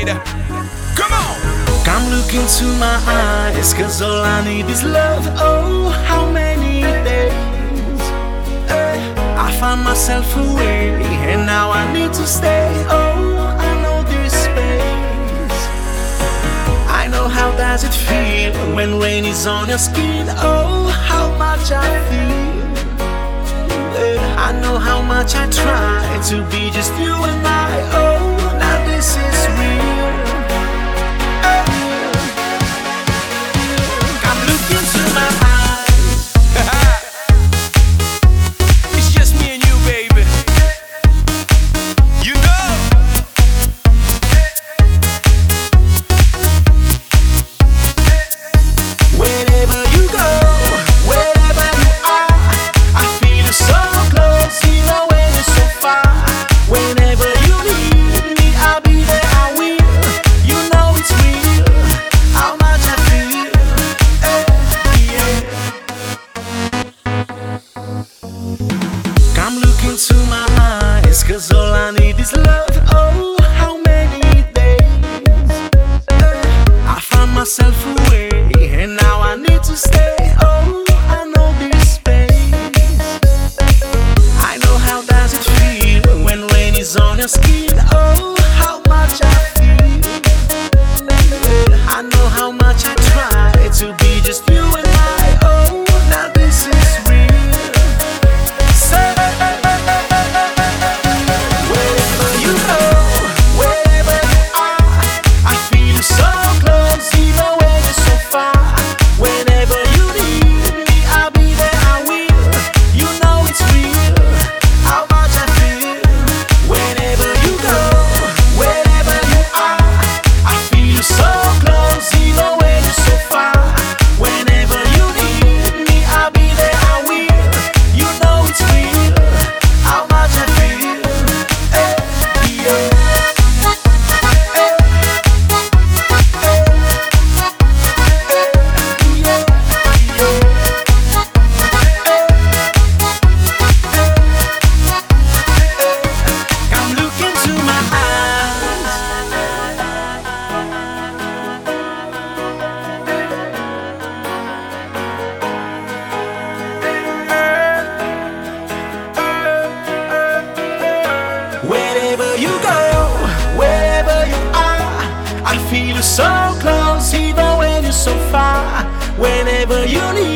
side. Come on! Come look into my eyes, cause all I need is love. Oh, how many days I found myself away, and now I need to stay. Oh, I know this space. I know how does it feel when rain is on your skin. Oh, how much I feel. I know how much I try to be just you and I. Oh, now this is real. Come look into my eyes. It's just me and you, baby. You know. Wherever you go, wherever you are, I feel you so close, even when you're so far. Whenever you need me, I'll be there, I will. You know it's real, how much I feel. Yeah. Come look into my eyes, cause all I need is love. Oh, how many days I found myself away, and now I need to stay. Oh, I know this space. I know how does it feel when rain is on your skin. Oh, how much I feel. I know how much I try to be just you and I. Oh, now this is real. So, wherever you go, wherever you are, I feel so close, even when you're so far. Whenever you need me, I'll be there, I will. You know it's real, how much I feel. Whenever you go, wherever you are, I feel so close, even when you're so far. Whenever you need me, I'll be there, I will. You know it's real, how much I feel. Yeah. Come look into my eyes. Wherever you go, wherever you are, I feel you so close, even when you're so far. Whenever you need